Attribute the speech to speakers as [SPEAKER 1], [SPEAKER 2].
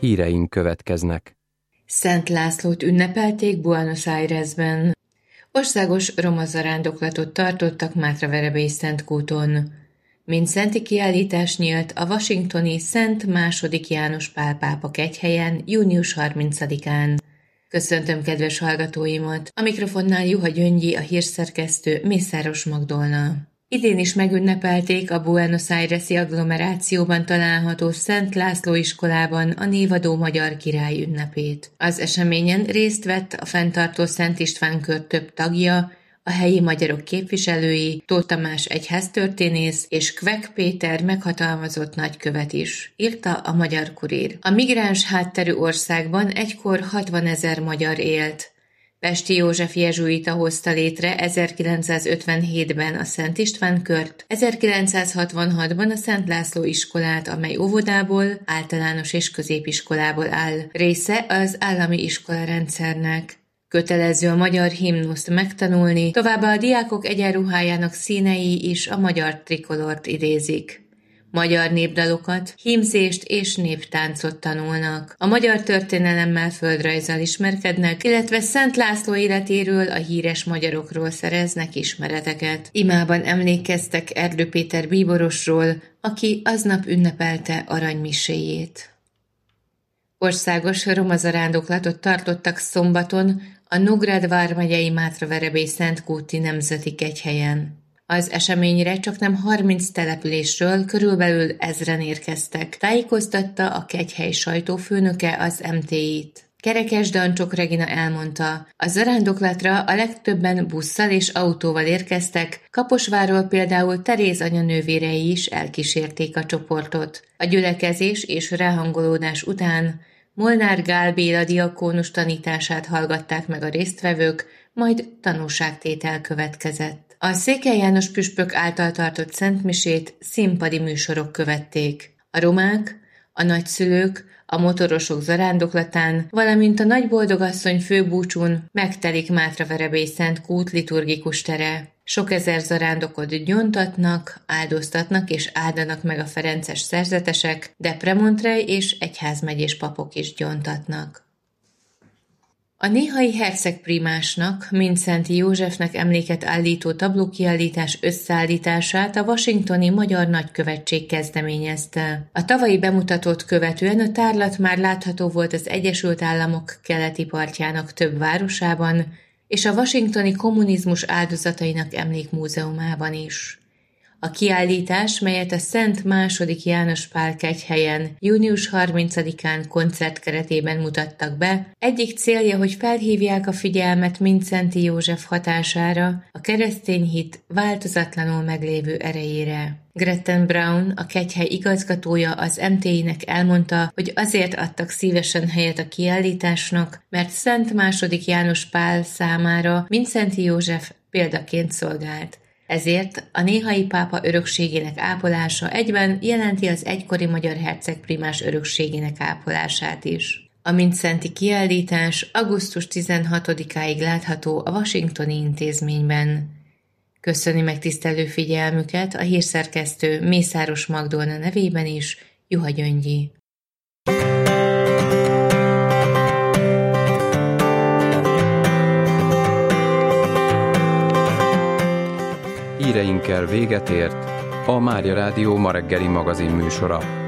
[SPEAKER 1] Híreink következnek.
[SPEAKER 2] Szent Lászlót ünnepelték Buenos Airesben. Országos roma zarándoklatot tartottak Mátraverebély Szentkúton. Mindszenti kiállítás nyílt a washingtoni Szent II. János Pál pápa kegyhelyen június 30-án. Köszöntöm kedves hallgatóimat! A mikrofonnál Juha Gyöngyi, a hírszerkesztő, Mészáros Magdolna. Idén is megünnepelték a Buenos Aires-i agglomerációban található Szent László iskolában a névadó magyar király ünnepét. Az eseményen részt vett a fenntartó Szent István kör több tagja, a helyi magyarok képviselői, Tóth Tamás egyháztörténész és Kvek Péter meghatalmazott nagykövet is, írta a Magyar Kurír. A migráns hátterű országban egykor 60 000 magyar élt. Pesti József jezsuita hozta létre 1957-ben a Szent István kört, 1966-ban a Szent László iskolát, amely óvodából, általános és középiskolából áll. Része az állami iskolarendszernek. Kötelező a magyar himnuszt megtanulni, továbbá a diákok egyenruhájának színei is a magyar trikolort idézik. Magyar népdalokat, hímzést és néptáncot tanulnak. A magyar történelemmel, földrajzzal ismerkednek, illetve Szent László életéről, a híres magyarokról szereznek ismereteket. Imában emlékeztek Erdő Péter bíborosról, aki aznap ünnepelte aranymiséjét. Országos roma zarándoklatot tartottak szombaton a Nógrád vármegyei Mátraverebély Szentkúti nemzeti kegyhelyen. Az eseményre csaknem 30 településről körülbelül 1000-en érkeztek, tájékoztatta a kegyhely sajtófőnöke az MTI-t. Kerekes Dancsok Regina elmondta, a zarándoklatra a legtöbben busszal és autóval érkeztek, Kaposvárról például Teréz anyanővérei is elkísérték a csoportot. A gyülekezés és ráhangolódás után Molnár Gál Béla diakónus tanítását hallgatták meg a résztvevők, majd tanúságtétel következett. A Székely János püspök által tartott szentmisét színpadi műsorok követték. A romák, a nagyszülők, a motorosok zarándoklatán, valamint a Nagyboldogasszony főbúcsún megtelik Mátraverebély Szentkút liturgikus tere. Sok ezer zarándokot gyóntatnak, áldoztatnak és áldanak meg a ferences szerzetesek, de premontrei és egyházmegyés papok is gyóntatnak. A néhai hercegprímásnak, Mindszenty Józsefnek emléket állító tablókiállítás összeállítását a washingtoni Magyar Nagykövetség kezdeményezte. A tavalyi bemutatót követően a tárlat már látható volt az Egyesült Államok keleti partjának több városában, és a washingtoni kommunizmus áldozatainak emlékmúzeumában is. A kiállítás, melyet a Szent II. János Pál kegyhelyen június 30-án koncert keretében mutattak be, egyik célja, hogy felhívják a figyelmet Mindszenty József hatására, a keresztény hit változatlanul meglévő erejére. Gretchen Brown, a kegyhely igazgatója az MTI-nek elmondta, hogy azért adtak szívesen helyet a kiállításnak, mert Szent II. János Pál számára Mindszenty József példaként szolgált. Ezért a néhai pápa örökségének ápolása egyben jelenti az egykori magyar hercegprímás örökségének ápolását is. A Mindszenty kiállítás augusztus 16-áig látható a washingtoni intézményben. Köszöni megtisztelő figyelmüket a hírszerkesztő Mészáros Magdolna nevében is, Juha Gyöngyi.
[SPEAKER 1] Híreinkkel véget ért a Mária Rádió ma reggeli magazin műsora.